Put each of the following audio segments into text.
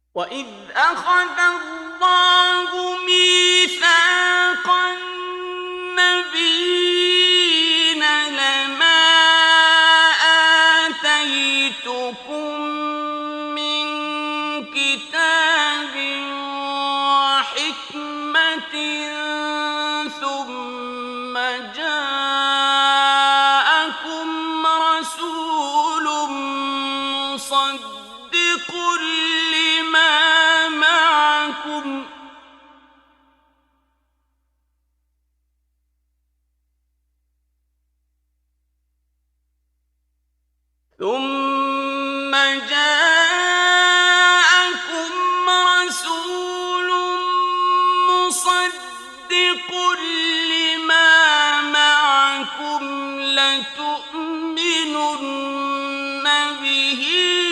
وَإِذْ أَخَذَ اللَّهُ مِيثَاقَ النَّبِيِّينَ لَمَا آتَيْتُكُم مِّن كِتَابٍ وَحِكْمَةٍ ثُمَّ جَاءَكُمْ رَسُولٌ مُّصَدِّقٌ لِّمَا مَعَكُمْ لَتُؤْمِنُنَّ بِهِ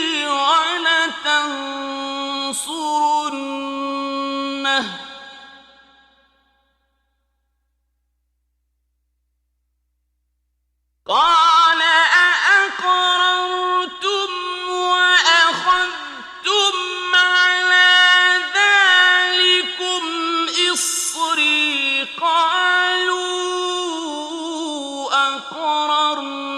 وَلَتَنصُرُنَّهُ ۚ قَالَ أَأَقْرَرْتُمْ وَأَخَذْتُمْ عَلَىٰ ذَٰلِكُمْ إِصْرِي ۖ قَالُوا أَقْرَرْنَا